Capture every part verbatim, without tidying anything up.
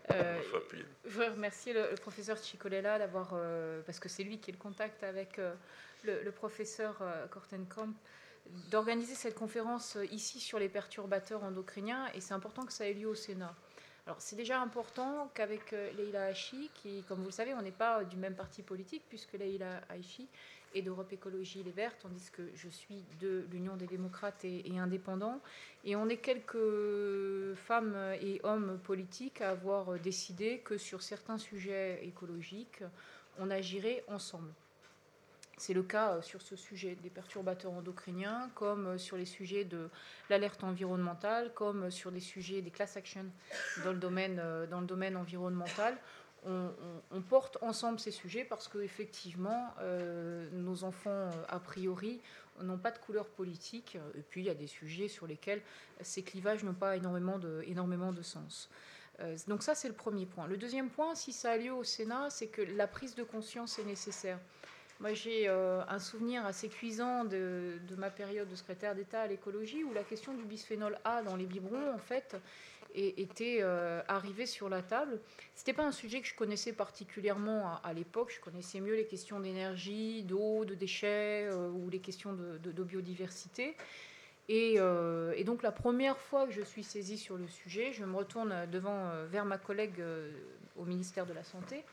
Euh, Il faut appuyer. je voudrais remercier le, le professeur Cicolella d'avoir, euh, parce que c'est lui qui est le contact avec euh, le, le professeur euh, Kortenkamp, d'organiser cette conférence euh, ici sur les perturbateurs endocriniens, et c'est important que ça ait lieu au Sénat. Alors c'est déjà important qu'avec euh, Leïla Hachi, qui, comme vous le savez, on n'est pas du même parti politique, puisque Leïla Hachi est d'Europe Écologie Les Verts, tandis que je suis de l'Union des démocrates et, et indépendants. Et on est quelques femmes et hommes politiques à avoir décidé que sur certains sujets écologiques, on agirait ensemble. C'est le cas sur ce sujet des perturbateurs endocriniens, comme sur les sujets de l'alerte environnementale, comme sur des sujets des class actions dans le domaine, dans le domaine environnemental. On, on, on porte ensemble ces sujets parce qu'effectivement, euh, nos enfants, a priori, n'ont pas de couleur politique. Et puis, il y a des sujets sur lesquels ces clivages n'ont pas énormément de, énormément de sens. Euh, donc ça, c'est le premier point. Le deuxième point, si ça a lieu au Sénat, c'est que la prise de conscience est nécessaire. Moi, j'ai euh, un souvenir assez cuisant de, de ma période de secrétaire d'État à l'écologie, où la question du bisphénol A dans les biberons, en fait, était euh, arrivée sur la table. Ce n'était pas un sujet que je connaissais particulièrement à, à l'époque. Je connaissais mieux les questions d'énergie, d'eau, de déchets, euh, ou les questions de, de, de biodiversité. Et, euh, et donc, la première fois que je suis saisie sur le sujet, je me retourne devant, euh, vers ma collègue euh, au ministère de la Santé,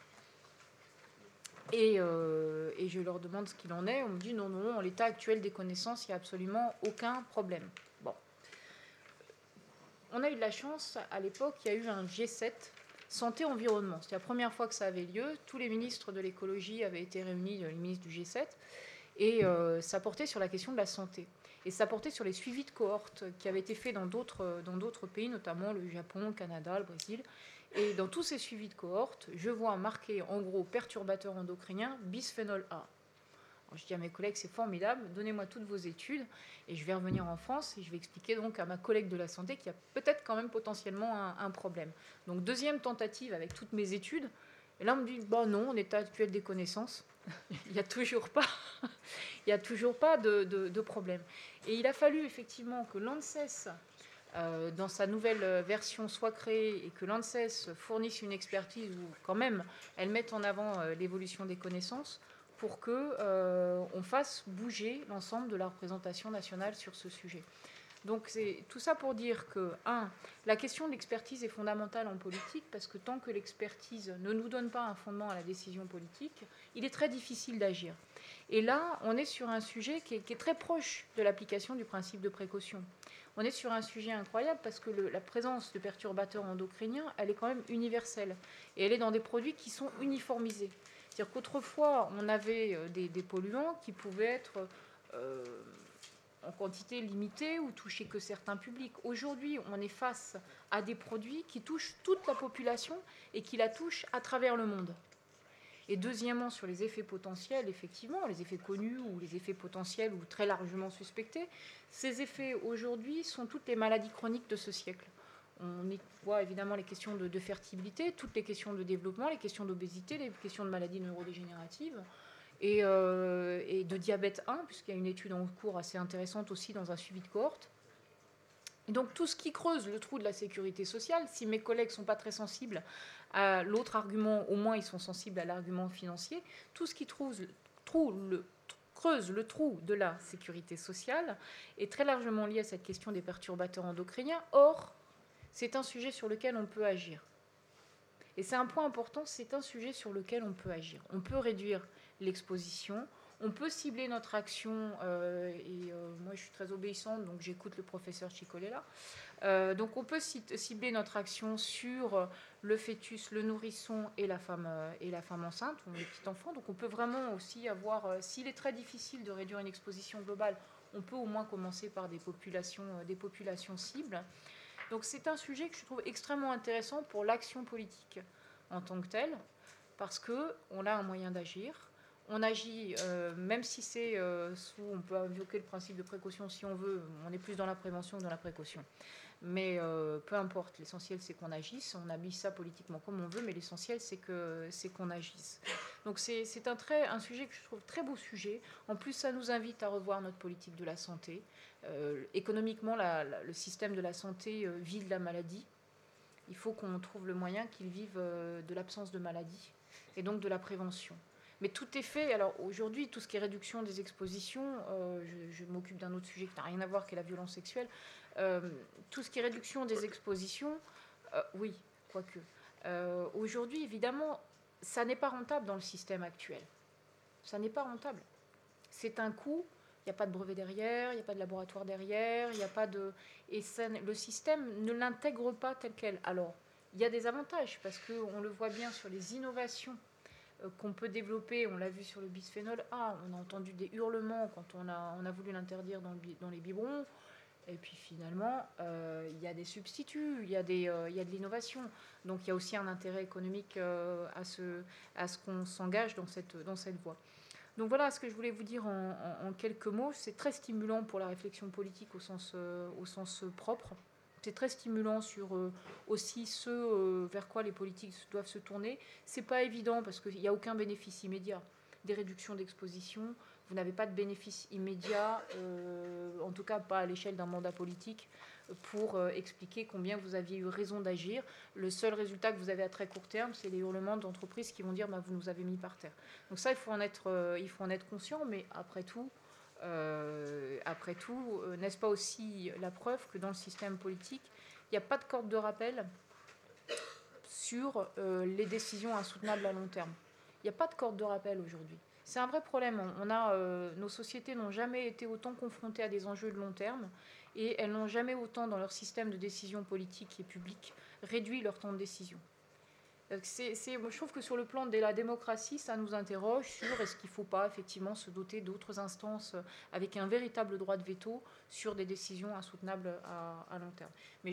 Et, euh, et je leur demande ce qu'il en est. On me dit non, non, en l'état actuel des connaissances, il n'y a absolument aucun problème. Bon. On a eu de la chance, à l'époque, il y a eu un G sept, santé-environnement. C'était la première fois que ça avait lieu. Tous les ministres de l'écologie avaient été réunis, les ministres du G sept, et euh, ça portait sur la question de la santé. Et ça portait sur les suivis de cohortes qui avaient été faits dans d'autres, dans d'autres pays, notamment le Japon, le Canada, le Brésil. Et dans tous ces suivis de cohortes, je vois marqué en gros perturbateur endocrinien, bisphénol A. Alors, je dis à mes collègues, c'est formidable, donnez-moi toutes vos études et je vais revenir en France et je vais expliquer donc à ma collègue de la santé qu'il y a peut-être quand même potentiellement un, un problème. Donc deuxième tentative avec toutes mes études. Et là on me dit, bon non, en état actuel des connaissances, il n'y a toujours pas, il y a toujours pas de, de, de problème. Et il a fallu effectivement que l'ANSES, euh, dans sa nouvelle version, soit créée et que l'ANSES fournisse une expertise où quand même elle mette en avant euh, l'évolution des connaissances pour qu'on euh, fasse bouger l'ensemble de la représentation nationale sur ce sujet. Donc c'est tout ça pour dire que, un, la question de l'expertise est fondamentale en politique, parce que tant que l'expertise ne nous donne pas un fondement à la décision politique, il est très difficile d'agir. Et là, on est sur un sujet qui est, qui est très proche de l'application du principe de précaution. On est sur un sujet incroyable parce que le, la présence de perturbateurs endocriniens, elle est quand même universelle. Et elle est dans des produits qui sont uniformisés. C'est-à-dire qu'autrefois, on avait des, des polluants qui pouvaient être euh, en quantité limitée ou toucher que certains publics. Aujourd'hui, on est face à des produits qui touchent toute la population et qui la touchent à travers le monde. Et deuxièmement, sur les effets potentiels, effectivement, les effets connus ou les effets potentiels ou très largement suspectés, ces effets aujourd'hui sont toutes les maladies chroniques de ce siècle. On y voit évidemment les questions de, de fertilité, toutes les questions de développement, les questions d'obésité, les questions de maladies neurodégénératives et, euh, et de diabète un, puisqu'il y a une étude en cours assez intéressante aussi dans un suivi de cohorte. Et donc tout ce qui creuse le trou de la sécurité sociale, si mes collègues ne sont pas très sensibles à l'autre argument, au moins ils sont sensibles à l'argument financier, tout ce qui trouve, trou, le, creuse le trou de la sécurité sociale est très largement lié à cette question des perturbateurs endocriniens. Or, c'est un sujet sur lequel on peut agir. Et c'est un point important, c'est un sujet sur lequel on peut agir. On peut réduire l'exposition, on peut cibler notre action, euh, et euh, moi je suis très obéissante, donc j'écoute le professeur Cicolella. Euh, donc on peut cibler notre action sur le fœtus, le nourrisson et la femme, euh, et la femme enceinte, ou les petits enfants. Donc on peut vraiment aussi avoir, euh, s'il est très difficile de réduire une exposition globale, on peut au moins commencer par des populations, euh, des populations cibles. Donc c'est un sujet que je trouve extrêmement intéressant pour l'action politique en tant que telle, parce qu'on a un moyen d'agir. On agit, euh, même si c'est euh, sous, on peut invoquer le principe de précaution si on veut, on est plus dans la prévention que dans la précaution. Mais euh, peu importe, l'essentiel c'est qu'on agisse, on habille ça politiquement comme on veut, mais l'essentiel c'est, que, c'est qu'on agisse. Donc c'est, c'est un, très, un sujet que je trouve très beau sujet. En plus, ça nous invite à revoir notre politique de la santé. Euh, économiquement, la, la, le système de la santé euh, vit de la maladie. Il faut qu'on trouve le moyen qu'ils vivent euh, de l'absence de maladie et donc de la prévention. Mais tout est fait. Alors aujourd'hui, tout ce qui est réduction des expositions, euh, je, je m'occupe d'un autre sujet qui n'a rien à voir, qui est la violence sexuelle. Euh, tout ce qui est réduction des expositions, euh, oui, quoique. Euh, aujourd'hui, évidemment, ça n'est pas rentable dans le système actuel. Ça n'est pas rentable. C'est un coût. Il n'y a pas de brevet derrière, il n'y a pas de laboratoire derrière, il n'y a pas de... Et ça, le système ne l'intègre pas tel quel. Alors, il y a des avantages, parce qu'on le voit bien sur les innovations euh, qu'on peut développer. On l'a vu sur le bisphénol A, on a entendu des hurlements quand on a, on a voulu l'interdire dans, le, dans les biberons. Et puis finalement, euh, il y a des substituts, il y a, des, euh, il y a de l'innovation. Donc il y a aussi un intérêt économique euh, à ce, à ce qu'on s'engage dans cette, dans cette voie. Donc voilà ce que je voulais vous dire en, en, en quelques mots. C'est très stimulant pour la réflexion politique au sens, euh, au sens propre. C'est très stimulant sur euh, aussi ce euh, vers quoi les politiques doivent se tourner. C'est pas évident parce qu'il n'y a aucun bénéfice immédiat. Des réductions d'exposition, vous n'avez pas de bénéfice immédiat, euh, en tout cas pas à l'échelle d'un mandat politique, pour euh, expliquer combien vous aviez eu raison d'agir. Le seul résultat que vous avez à très court terme, c'est les hurlements d'entreprises qui vont dire bah, « vous nous avez mis par terre ». Donc ça, il faut en être, euh, il faut en être conscient, mais après tout, euh, après tout euh, n'est-ce pas aussi la preuve que dans le système politique, il n'y a pas de corde de rappel sur euh, les décisions insoutenables à long terme. Il n'y a pas de corde de rappel aujourd'hui. C'est un vrai problème. On a, euh, nos sociétés n'ont jamais été autant confrontées à des enjeux de long terme et elles n'ont jamais autant, dans leur système de décision politique et publique, réduit leur temps de décision. C'est, c'est, je trouve que sur le plan de la démocratie, ça nous interroge sur est-ce qu'il ne faut pas effectivement se doter d'autres instances avec un véritable droit de veto sur des décisions insoutenables à, à long terme. Mais